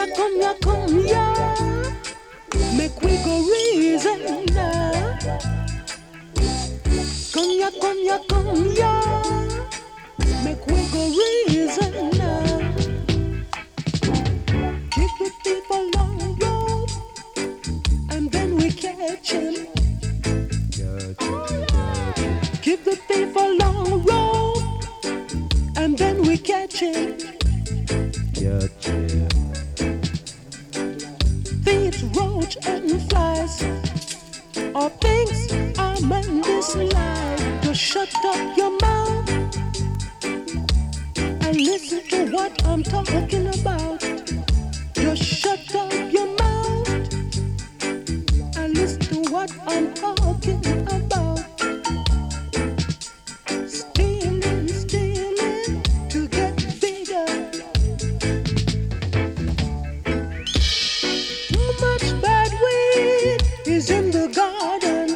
come ya. Make we go reason now. Come ya. Make we go reason now. Keep the people on road, and then we catch him. Keep the people on road, and then we catch him. Thieves, roach, and flies, all things are meant this life. Just shut up your mouth and listen to what I'm talking about. Just shut up your mouth and listen to what I'm talking about. Stealing to get bigger. Too much bad weed is in the garden.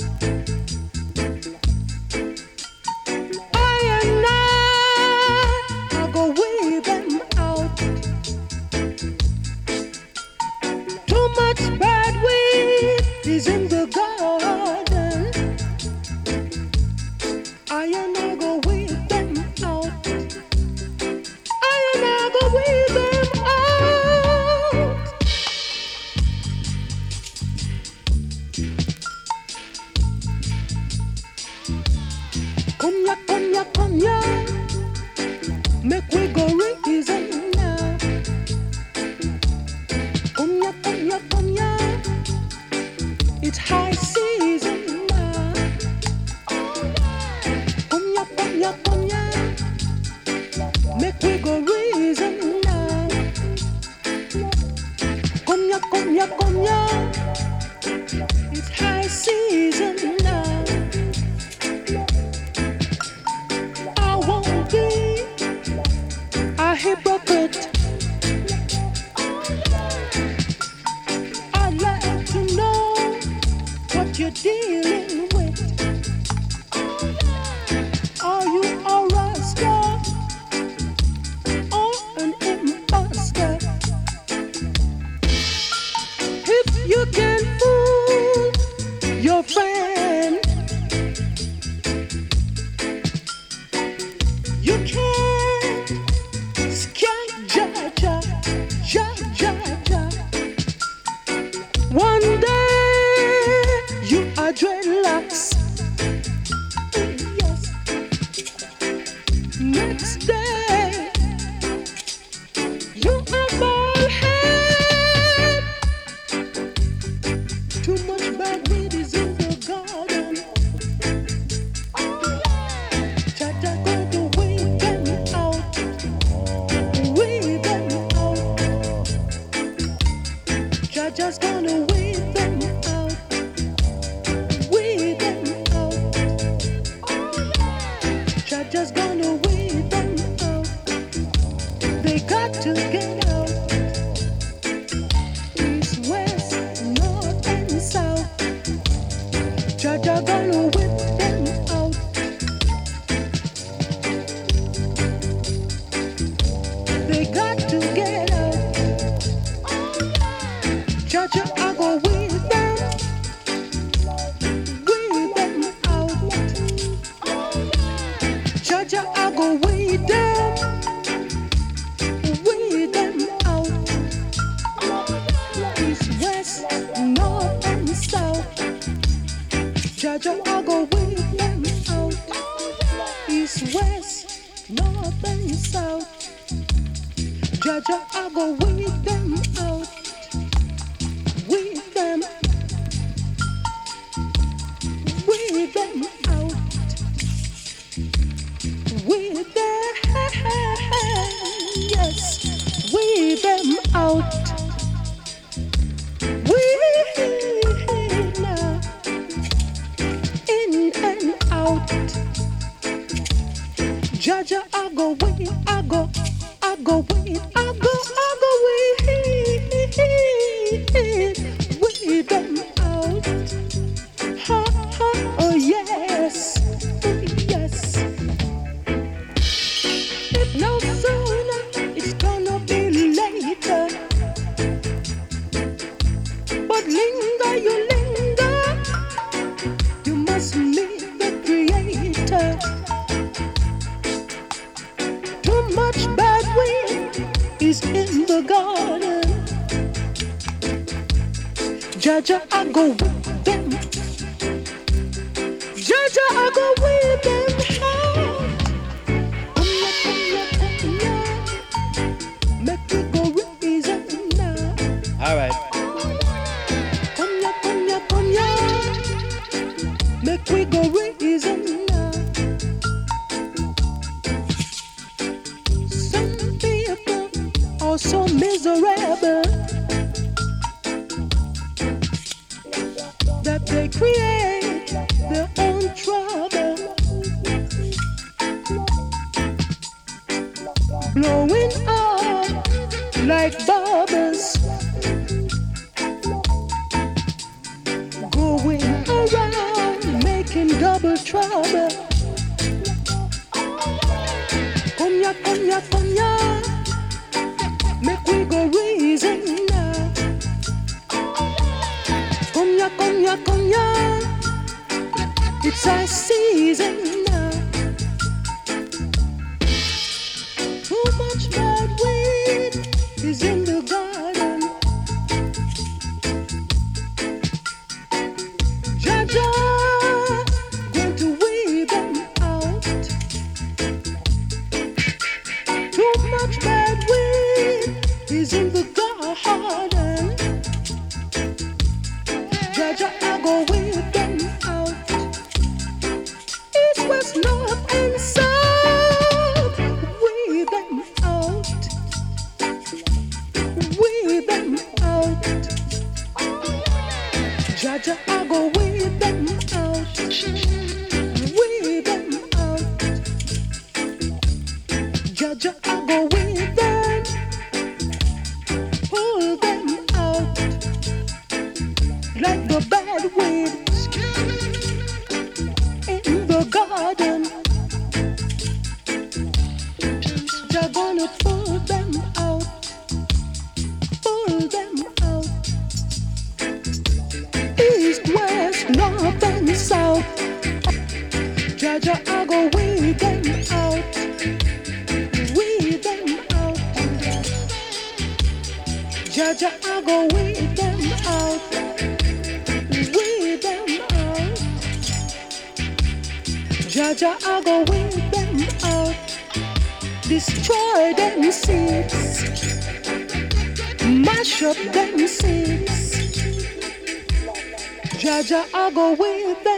I go weed them out. Too much bad weed is in the garden. I go weed them out. I go weed them out. Come ya. Make we go reason now. Come ya. It's high season now. Come ya. Make we go reason now. Come ya. It's high season now. I won't be a hypocrite. I'd like to know what you're dealing with. Are you a rascal or an imposter? If you can fool your friend, you can't scare Jaja. One day you are dreadlocks. Yes. Next day you are bald head. Too much bad weed is in the garden. Jaja going to weed them out. Weed them out. Jaja's gonna weed them out. Weed them out. Jaja's gonna weed them out. They got to get out. East, west, north, and south. Jaja gonna whip them out. They got to get out. Jaja, I go with them out. Jaja, I go with them out. East, west, north, and south. Jaja, I go with them out. East, west, north, and south. Jaja, I go with them out. With them out. With them, yes, with them out. Now, in and out. Jaja, I go with, I go with them out. Ha ha, oh yes, yes. If no sooner, it's gonna be later. is in the garden. Jaja, I go with them. Jaja, I go with them out. Make we go reason now. All right. Konya, make we go reason now. Some people are so miserable that they create their own trouble, blowing up like bubbles, going around making double trouble. Konya, make we go reason now. Konya, it's our season now. Too much bad weed is in the garden. Jaja, going to weed them out. Too much bad weed is in the garden. Jaja, I go with them out. East, west, north, and south. With them out. With them out. Jaja, I go with them out. With them out. Jaja, I go with them. Pull them out. Like the bad weeds in the garden. They're gonna pull them out, pull them out. East, west, north, and south. Jaja, I go weed them out, weed them out. Jaja, I go weed them out. Jaja, I go with them out. Destroy them seeds. Mash up them seeds. Jaja, I go with them.